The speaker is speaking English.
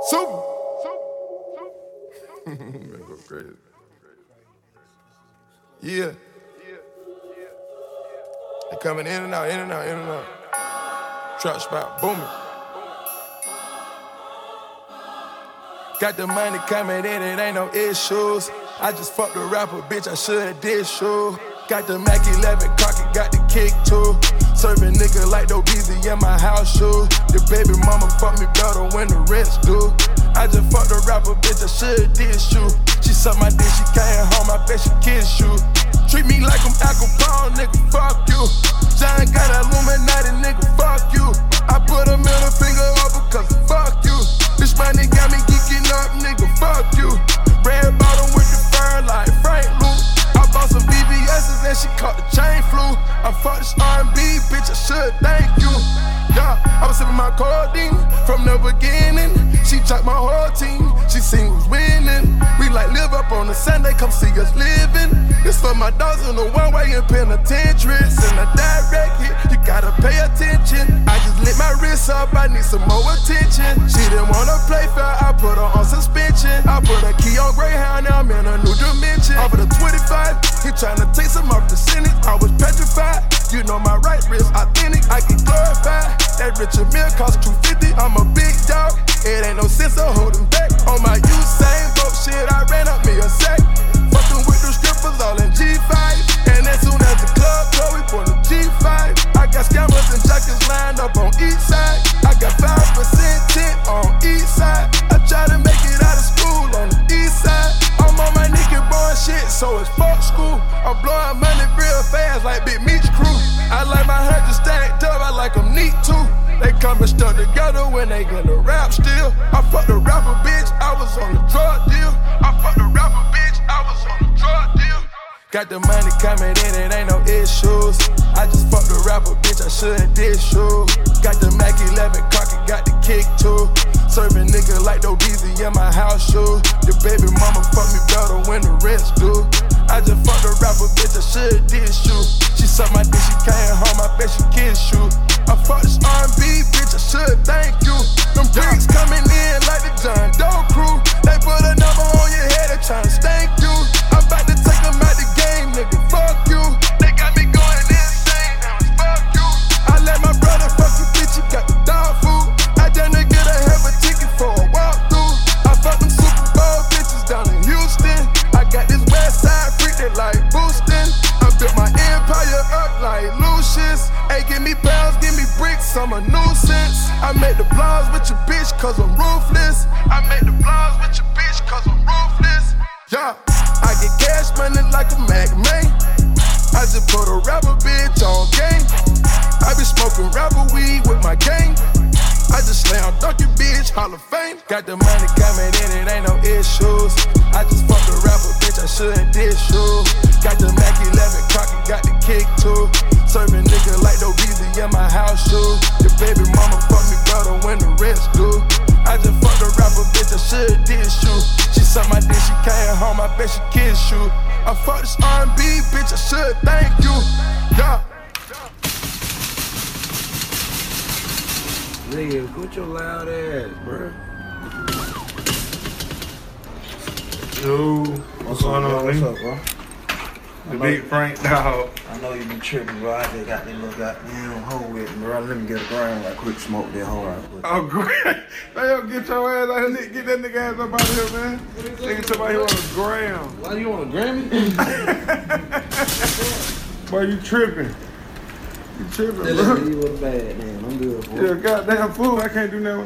Super. Gonna go crazy. Yeah. They coming in and out, in and out, in and out. Trap spot booming. Got the money coming in, it ain't no issues. I just fucked a rapper, bitch, I should've did shoe. Got the Mac 11 cocky, got the kick too. Serving nigga like no Beezy in my house shoe. The baby mama fuck me better when the rest do. I just fucked a rapper, bitch, I should've did shoe. She sucked my dick, she came home, I bet she kiss you. Treat me like I'm alcohol, nigga, fuck you. John got Illuminati, nigga, fuck you. I put a middle finger up because fuck you. This money got me geeking up, nigga, fuck you. Red bottom with the fur like Frank Luke. I bought some BBS's and she caught the chain flu. I fucked this R&B, bitch, I should thank you. Yeah, I was sipping my codeine from the beginning. She dropped my whole team, she seen who's winning. We like live up on a Sunday, come see us living. This for my dogs in the one-way in penitentiaries. In a direct hit, you gotta pay attention. I just lit my wrist up, I need some more attention. She didn't wanna play fair, I put her on suspension. I put a key on Greyhound, now I'm in a new dimension. Off of the 25, he tryna take some off the sentence. I was petrified, you know my right wrist authentic, I get glorified. That Richard Mill cost $250, I'm a big dog. It ain't no sense of holding back. On my Usain Bolt shit, I ran up me a sack. Fucking with the strippers all in G5. And as soon as the club closed, we put a G5. I got scammers and jackets lined up on each side. I got 5% tint on each side. I try to make it out of school on the east side. I'm on my nigga born shit, so it's fuck school. I'm blowing money real fast like Big Meech crew. I like my hundreds stacked up, I like them neat too. They coming stuck together when they gonna rap still. I fucked a rapper, bitch, I was on the drug deal. I fucked a rapper, bitch, I was on the drug deal. Got the money coming in, it ain't no issues. I just fucked a rapper, bitch, I should've did shoe. Got the Mac 11 cocky, got the kick too. Serving nigga like no Beezy in my house shoe. The baby mama fuck me better when the rest do. I just fucked a rapper, bitch, I should've did shoe. She sucked my dick, she came home, I bet she kiss you. I fucked this R&B, bitch, I should thank you. Them bricks coming in like the John Doe crew. They put a number on your head, they tryna stank you. I'm about to take them out the game, nigga, fuck you. They got me going insane, fuck you. I let my brother fuck you, bitch, you got the dog food. I done to get a hell of a ticket for a walkthrough. I fucked them Super Bowl bitches down in Houston. I got this West Side freak that like boosting. I built my empire up like Lucius. Hey, give me pounds, give me bricks, I'm a nuisance. I make the blogs with your bitch cause I'm ruthless. I make the blogs with your bitch cause I'm ruthless. Yeah, I get cash money like a Mac man. I just put a rapper bitch on game. I be smoking rapper weed with my gang. I just slam dunk your bitch, Hall of Fame. Got the money coming in, it ain't no issues. I just fucked a rapper, bitch, I should've did shoe. Got the Mac 11 cocky, got the kick too. Serving nigga like no Beezy in my house shoe. The baby mama fuck me better when the rest do. I just fucked a rapper, bitch, I should've did shoe. She sucked my dick, she came home, I bet she kiss you. I fucked this R&B, bitch, I should thank you. Yeah. Nigga, put your loud ass, bruh. Yo, what's going on, What's nigga? up, bro? The big Frank dog. I know you been tripping, bro. I just got this little goddamn hoe with me, bro. Let me get a ground right quick, smoke that hoe right quick. Oh, great. Hey, get your ass out here, get that nigga ass up out of here, man. Nigga somebody here on the ground. Why you on a Grammy? Boy, you tripping. You tripping, That bro. nigga, he was bad, man. I'm good, boy. Yeah, goddamn fool. I can't do nothing with